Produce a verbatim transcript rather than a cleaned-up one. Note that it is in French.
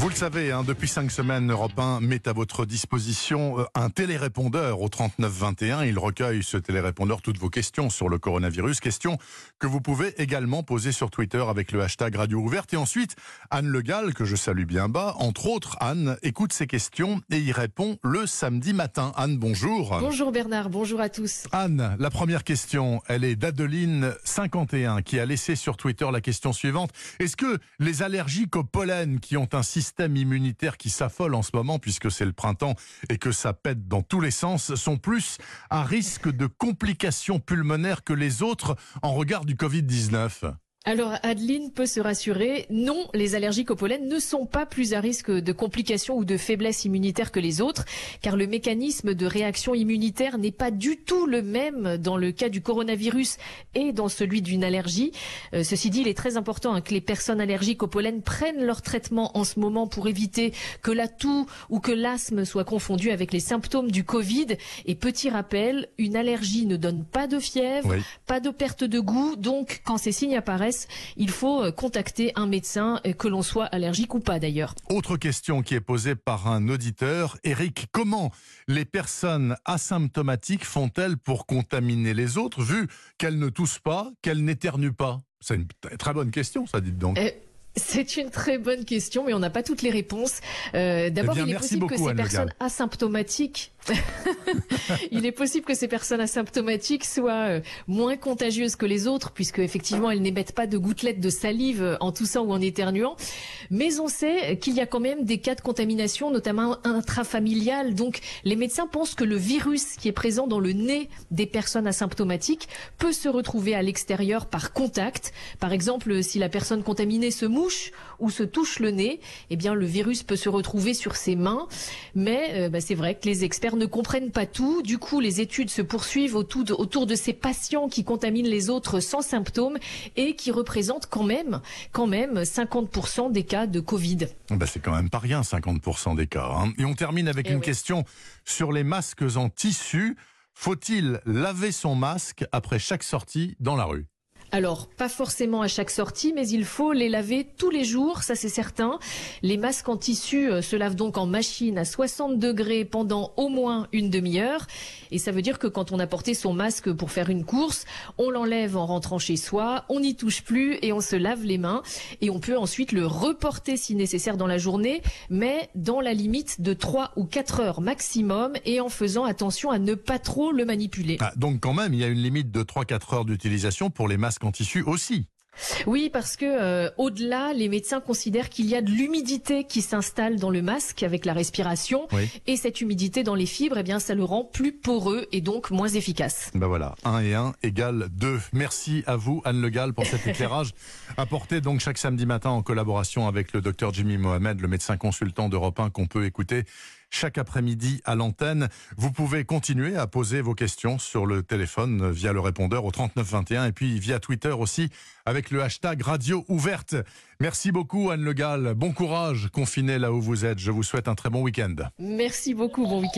Vous le savez, hein, depuis cinq semaines, Europe un met à votre disposition un télérépondeur au trente-neuf vingt et un. Il recueille, ce télérépondeur, toutes vos questions sur le coronavirus. Questions que vous pouvez également poser sur Twitter avec le hashtag Radio Ouverte. Et ensuite, Anne Le Gall, que je salue bien bas, entre autres, Anne, écoute ces questions et y répond le samedi matin. Anne, bonjour. Bonjour Bernard, bonjour à tous. Anne, la première question, elle est d'Adeline, cinquante et un, qui a laissé sur Twitter la question suivante. Est-ce que les allergiques au pollen qui ont un système immunitaire qui s'affole en ce moment, puisque c'est le printemps et que ça pète dans tous les sens, sont plus à risque de complications pulmonaires que les autres en regard du covid dix-neuf ? Alors Adeline peut se rassurer, non, les allergiques au pollen ne sont pas plus à risque de complications ou de faiblesse immunitaire que les autres, car le mécanisme de réaction immunitaire n'est pas du tout le même dans le cas du coronavirus et dans celui d'une allergie. Euh, ceci dit, il est très important hein, que les personnes allergiques au pollen prennent leur traitement en ce moment pour éviter que la toux ou que l'asthme soit confondu avec les symptômes du Covid. Et petit rappel, une allergie ne donne pas de fièvre, oui. pas de perte de goût, donc quand ces signes apparaissent, il faut contacter un médecin, que l'on soit allergique ou pas d'ailleurs. Autre question qui est posée par un auditeur. Eric, comment les personnes asymptomatiques font-elles pour contaminer les autres, vu qu'elles ne toussent pas, qu'elles n'éternuent pas ? C'est une très bonne question, ça, dites donc. Euh... C'est une très bonne question, mais on n'a pas toutes les réponses. Euh, D'abord, eh il est possible beaucoup, que ces Anne personnes asymptomatiques, il est possible que ces personnes asymptomatiques soient euh, moins contagieuses que les autres, puisque effectivement, elles n'émettent pas de gouttelettes de salive en toussant ou en éternuant. Mais on sait qu'il y a quand même des cas de contamination, notamment intrafamiliales. Donc, les médecins pensent que le virus qui est présent dans le nez des personnes asymptomatiques peut se retrouver à l'extérieur par contact. Par exemple, si la personne contaminée se mouche ou se touche le nez, eh bien le virus peut se retrouver sur ses mains. Mais euh, bah, c'est vrai que les experts ne comprennent pas tout. Du coup, les études se poursuivent autour de, autour de ces patients qui contaminent les autres sans symptômes et qui représentent quand même, quand même cinquante pour cent des cas de Covid. Bah, c'est quand même pas rien, cinquante pour cent des cas. Hein. Et on termine avec et une oui. question sur les masques en tissu. Faut-il laver son masque après chaque sortie dans la rue ? Alors, pas forcément à chaque sortie, mais il faut les laver tous les jours, ça c'est certain. Les masques en tissu euh, se lavent donc en machine à soixante degrés pendant au moins une demi-heure. Et ça veut dire que quand on a porté son masque pour faire une course, on l'enlève en rentrant chez soi, on n'y touche plus et on se lave les mains. Et on peut ensuite le reporter si nécessaire dans la journée, mais dans la limite de trois ou quatre heures maximum et en faisant attention à ne pas trop le manipuler. Ah, donc quand même, il y a une limite de trois à quatre heures d'utilisation pour les masques en tissu aussi. Oui, parce que euh, au-delà, les médecins considèrent qu'il y a de l'humidité qui s'installe dans le masque avec la respiration. Oui. Et cette humidité dans les fibres, eh bien, ça le rend plus poreux et donc moins efficace. Ben voilà, un et un égale deux. Merci à vous, Anne Le Gall, pour cet éclairage apporté donc chaque samedi matin en collaboration avec le docteur Jimmy Mohamed, le médecin consultant d'Europe un qu'on peut écouter chaque après-midi à l'antenne. Vous pouvez continuer à poser vos questions sur le téléphone via le répondeur au trente-neuf vingt et un et puis via Twitter aussi avec le hashtag Radio Ouverte. Merci beaucoup Anne Le Gall. Bon courage confiné là où vous êtes. Je vous souhaite un très bon week-end. Merci beaucoup, bon week-end.